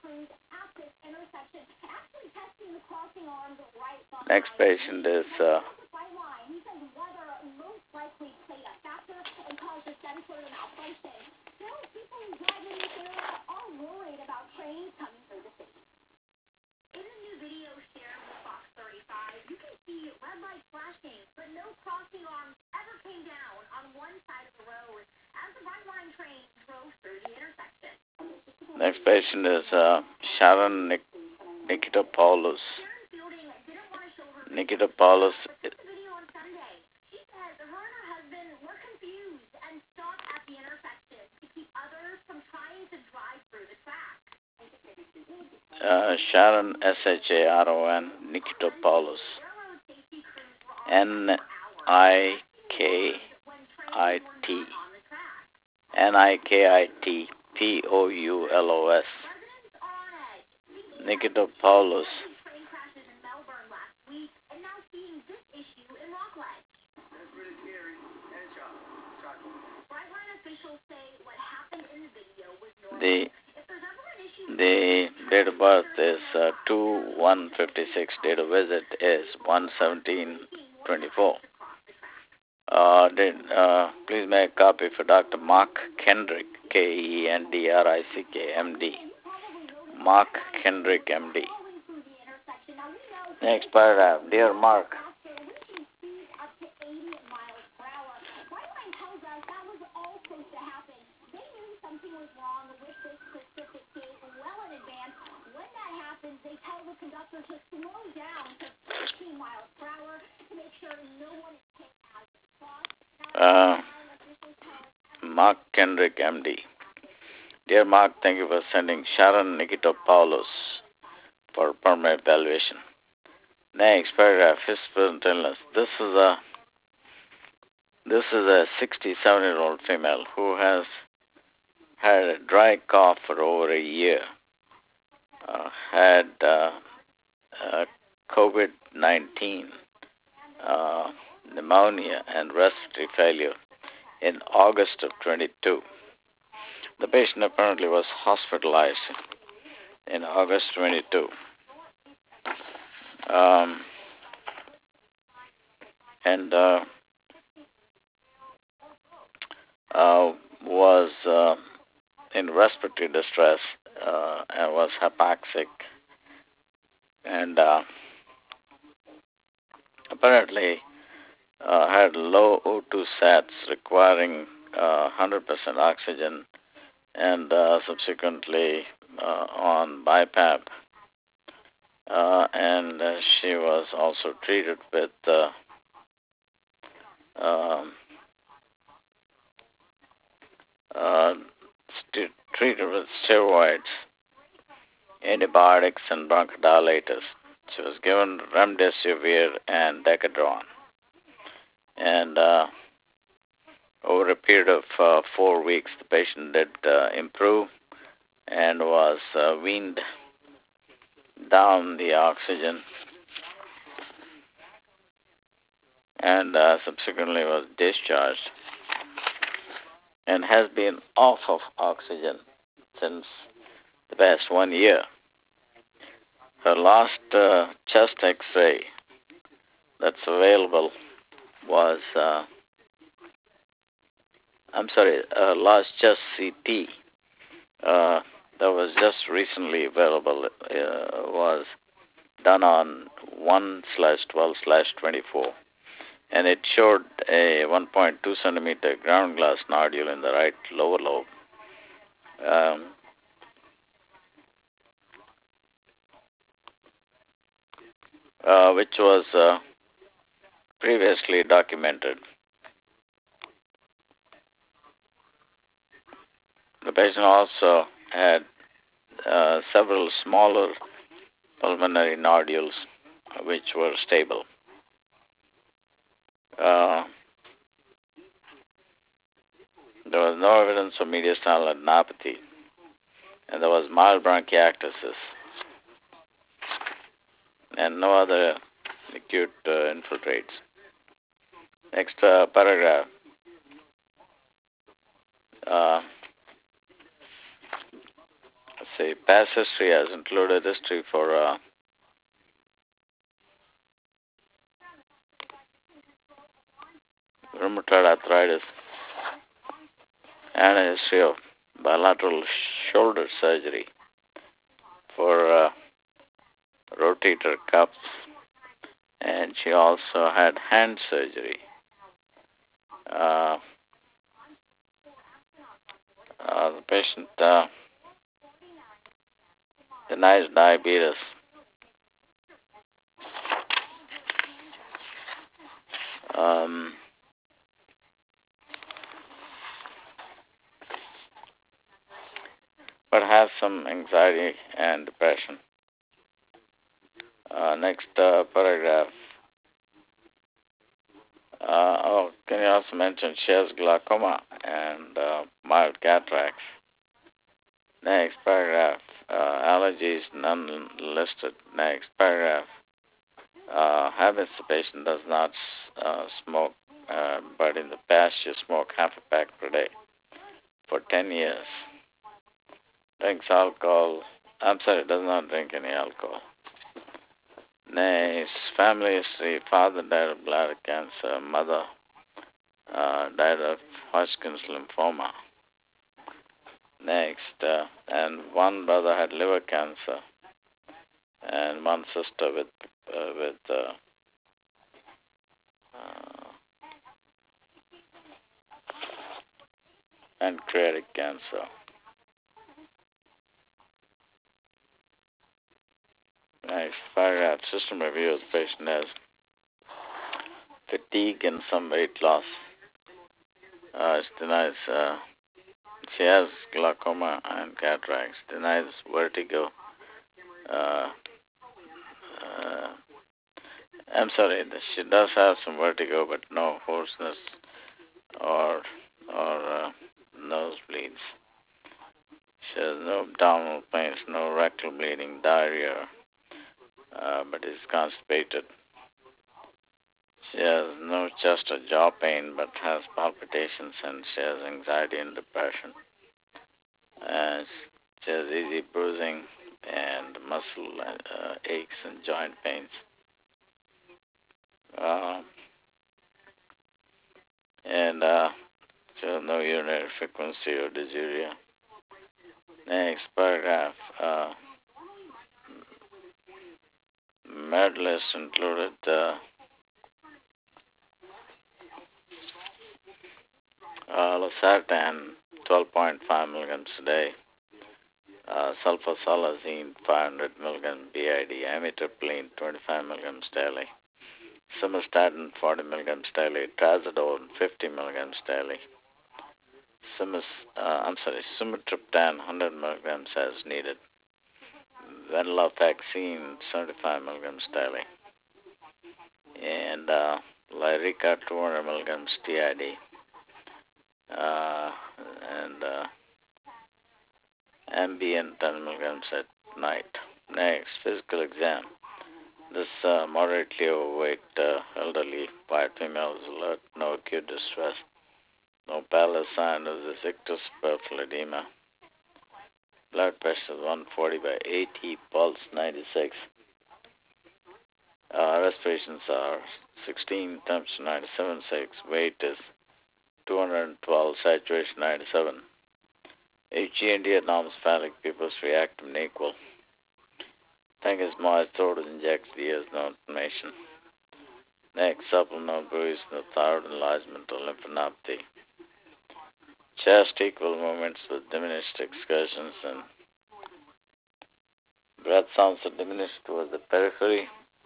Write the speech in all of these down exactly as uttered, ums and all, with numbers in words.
Next patient is uh, next patient is uh, Sharon Nik- Nikitopoulos. Nikitopoulos. Uh, Sharon S H A R O N Nikitopoulos. N I K I T. N I K I T P O U L O S. Nikitopoulos. The the date of birth is uh, two one fifty-six. Date of visit is one seventeen twenty-four. Uh, did, uh, please make a copy for Doctor Mark Kendrick, K E N D R I C K, M D. Mark Kendrick, M D. Next paragraph. Dear Mark, uh, Mark Kendrick, M D. Dear Mark, thank you for sending Sharon Nikitopoulos for permanent evaluation. Next paragraph, his present illness. This is a this is a sixty-seven-year-old female who has had a dry cough for over a year, uh, had uh, uh, COVID nineteen, uh, pneumonia, and respiratory failure in August of twenty-two. The patient apparently was hospitalized in August twenty-two. Um, and uh, uh, was uh, in respiratory distress uh, and was hypoxic, and uh, apparently uh, had low O two sats requiring uh, one hundred percent oxygen, and uh, subsequently uh, on BiPAP. Uh, and uh, she was also treated with uh, um, uh, st- treated with steroids, antibiotics, and bronchodilators. She was given remdesivir and Decadron. And uh, over a period of uh, four weeks, the patient did uh, improve and was uh, weaned down the oxygen, and uh, subsequently was discharged and has been off of oxygen since the past one year. Her last uh, chest X-ray that's available was, uh, I'm sorry, uh, last chest C T uh, that was just recently available uh, was done on one slash twelve slash twenty-four, and it showed a one point two centimeter ground glass nodule in the right lower lobe. Um, uh, which was uh, previously documented. The patient also had uh, several smaller pulmonary nodules which were stable. Uh, there was no evidence of mediastinal adenopathy, and there was mild bronchiectasis, and no other acute uh, infiltrates. Next uh, paragraph. see, past history has included history for uh, rheumatoid arthritis and a history of bilateral shoulder surgery for uh, rotator cuffs, and she also had hand surgery. Uh, uh, the patient uh, denies diabetes. Um, but has some anxiety and depression. Uh, next uh, paragraph. Uh, oh, can you also mention she has glaucoma and uh, mild cataracts? Next paragraph. Uh, allergies none listed. Next paragraph. Uh, habits the patient does not uh, smoke, uh, but in the past she smoked half a pack per day for ten years. Drinks alcohol. I'm sorry, does not drink any alcohol. Next, family history. Father died of bladder cancer. Mother uh, died of Hodgkin's lymphoma. Next, uh, and one brother had liver cancer, and one sister with uh, with uh, uh, pancreatic cancer. Next, paragraph. System review. The patient has fatigue and some weight loss. Uh, she denies uh, she has glaucoma and cataracts. Denies vertigo. Uh, uh, I'm sorry, she does have some vertigo, but no hoarseness or or uh, nosebleeds. She has no abdominal pains, no rectal bleeding, diarrhea, uh, but is constipated. She has no chest or jaw pain, but has palpitations, and she has anxiety and depression. And she has easy bruising and muscle uh, aches and joint pains. Uh, and uh, she has no urinary frequency or dysuria. Next paragraph. Uh, Med list included uh, uh, losartan, twelve point five milligrams a day, uh, sulfasalazine, five hundred milligrams B I D, amitriptyline, twenty-five milligrams daily, simvastatin, forty milligrams daily, trazodone, fifty milligrams daily, Simis, uh, I'm sorry, sumatriptan, one hundred milligrams as needed, venlafaxine, seventy-five milligrams daily, and uh, Lyrica, two hundred milligrams T I D, uh, and uh, Ambien, ten milligrams at night. Next, physical exam. This uh, moderately overweight uh, elderly white female is alert, no acute distress, no pallor sign of the ictus peripheral edema. Blood pressure is one forty by eighty, pulse ninety-six. Uh, respirations are sixteen, temperature ninety-seven point six, weight is two hundred twelve, saturation ninety-seven. H G and D atmospheric pupils reactive and equal. Think is moist throat injects the ears, no inflammation. Next, supple, no bruise, no thyroid enlargement or lymphadenopathy. Chest equal movements with diminished excursions, and breath sounds are diminished towards the periphery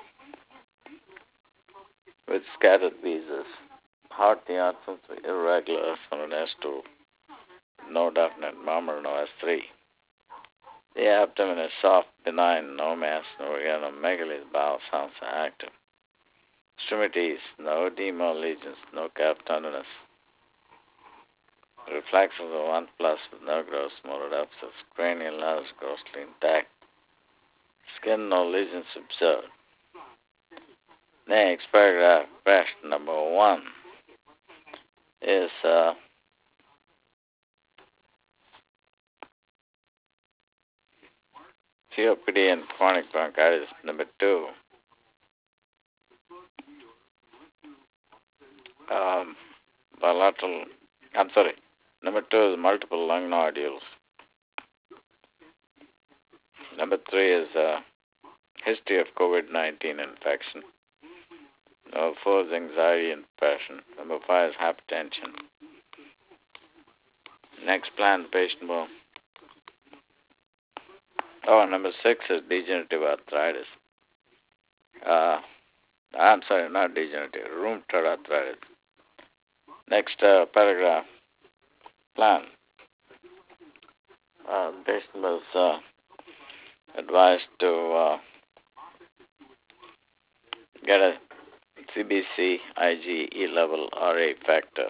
with scattered wheezes. Heart the outcomes are irregular from an S two. No definite murmur, no S three. The abdomen is soft, benign, no mass, no organomegaly. The bowel sounds are active. Extremities, no edema or lesions, no calf tenderness. Reflexes are one plus with no gross motor deficits. Cranial nerves grossly intact. Skin, no lesions observed. Next paragraph, breast number one is uh, C O P D and chronic bronchitis. Number two, um, bilateral, I'm sorry, number two is multiple lung nodules. Number three is uh, history of COVID nineteen infection. Number four is anxiety and depression. Number five is hypertension. Next plan, the patient will. Oh, number six is degenerative arthritis. Uh, I'm sorry, not degenerative, rheumatoid arthritis. Next uh, paragraph, plan. Uh, the patient was uh, advised to uh, get a C B C, IgE level, R A factor,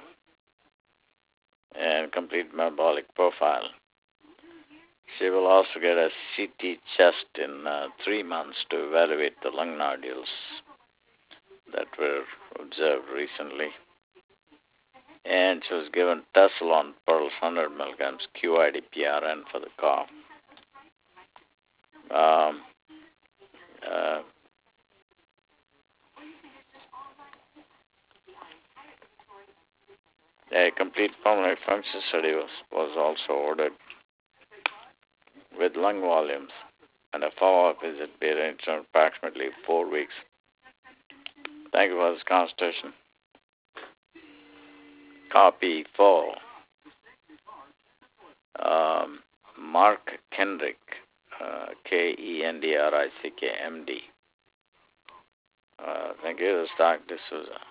and complete metabolic profile. She will also get a C T chest in uh, three months to evaluate the lung nodules that were observed recently. And she was given Tessalon pearls, one hundred milligrams, Q I D P R N for the cough. Um, uh, a complete pulmonary function study was, was also ordered with lung volumes, and a follow-up visit be arranged in approximately four weeks. Thank you for this consultation. Copy four. Um, Mark Kendrick, uh, K E N D R I C K, M D. Uh, thank you. This is Doctor D'Souza.